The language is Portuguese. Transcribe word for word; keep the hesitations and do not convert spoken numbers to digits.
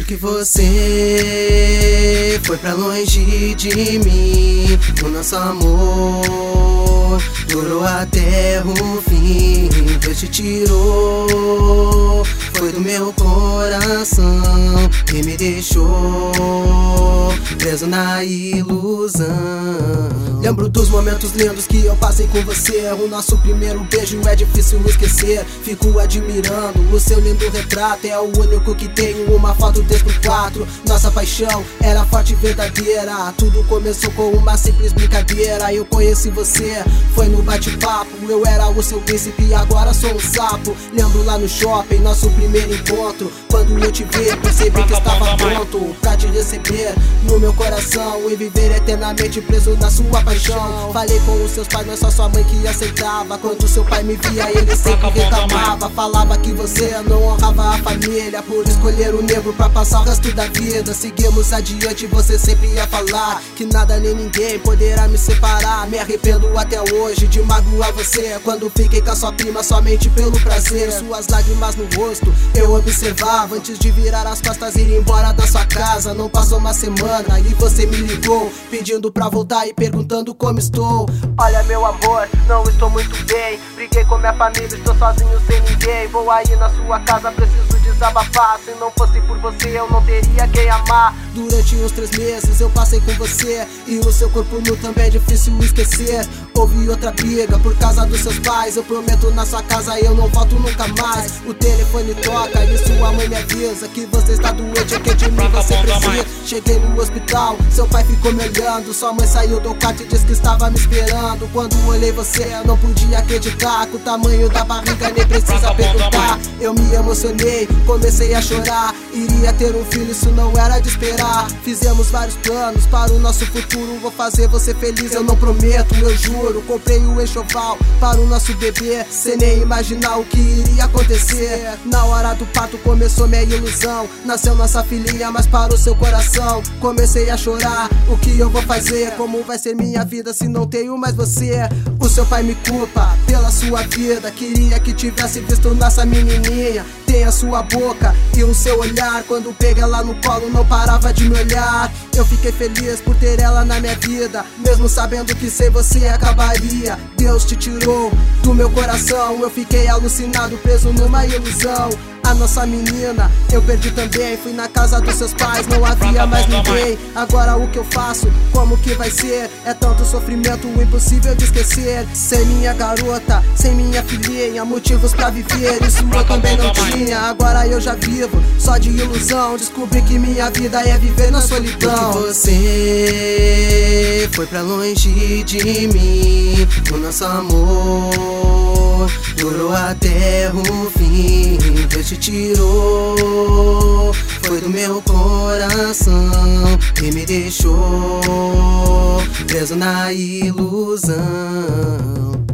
Porque você foi pra longe de mim. O nosso amor durou até o fim. Deus te tirou, foi do meu coração e me deixou preso na ilusão. Lembro dos momentos lindos que eu passei com você. O nosso primeiro beijo é difícil esquecer. Fico admirando o seu lindo retrato. É o único que tenho uma foto três por quatro. Nossa paixão era forte e verdadeira. Tudo começou com uma simples brincadeira. Eu conheci você, foi no bate-papo. Eu era o seu príncipe e agora sou um sapo. Lembro lá no shopping, nosso primeiro encontro. Quando eu te vi, percebi que estava pronto pra te receber no meu coração e viver eternamente preso na sua paixão. Falei com os seus pais, mas só sua mãe que aceitava. Quando seu pai me via, ele sempre reclamava. Falava que você não honrava a família por escolher o negro pra passar o resto da vida. Seguimos adiante, você sempre ia falar que nada nem ninguém poderá me separar. Me arrependo até hoje de magoar você quando fiquei com a sua prima somente pelo prazer. Suas lágrimas no rosto eu observava antes de virar as costas e ir embora da sua casa. Não passou uma semana e você me ligou pedindo pra voltar e perguntando como estou. Olha meu amor, não estou muito bem. Briguei com minha família, estou sozinho sem ninguém. Vou aí na sua casa, preciso desabafar. Se não fosse por você eu não teria quem amar. Durante uns três meses eu passei com você e o seu corpo nu também é difícil esquecer. Houve outra briga por causa dos seus pais. Eu prometo na sua casa eu não volto nunca mais. O telefone toca e sua mãe me avisa que você está doente, que de mim você precisa. Cheguei no hospital, seu pai ficou me olhando. Sua mãe saiu do quarto e disse que estava me esperando. Quando olhei você eu não podia acreditar. Com o tamanho da barriga nem precisa perguntar. Eu me emocionei, comecei a chorar. Iria ter um filho, isso não era de esperar. Fizemos vários planos para o nosso futuro. Vou fazer você feliz, eu não prometo, eu juro. Comprei o enxoval para o nosso bebê, sem nem imaginar o que iria acontecer. Na hora do parto começou minha ilusão. Nasceu nossa filhinha, mas para o seu coração comecei a chorar. O que eu vou fazer? Como vai ser minha vida se não tenho mais você? O seu pai me culpa pela sua vida. Queria que tivesse visto nossa menininha. Tem a sua boca e o seu olhar. Quando peguei ela no colo não parava de me olhar. Eu fiquei feliz por ter ela na minha vida, mesmo sabendo que sem você acabaria. Deus te tirou do meu coração. Eu fiquei alucinado, preso numa ilusão. A nossa menina eu perdi também. Fui na casa dos seus pais, não havia mais ninguém. Agora o que eu faço? Como que vai ser? É tanto sofrimento, impossível de esquecer. Sem minha garota, sem minha filhinha, motivos pra viver, isso eu também não tinha. Agora eu já vivo, só de ilusão. Descobri que minha vida é viver na solidão. Porque você foi pra longe de mim. O nosso amor durou até o fim. Deus te tirou, foi do meu coração e me deixou preso na ilusão.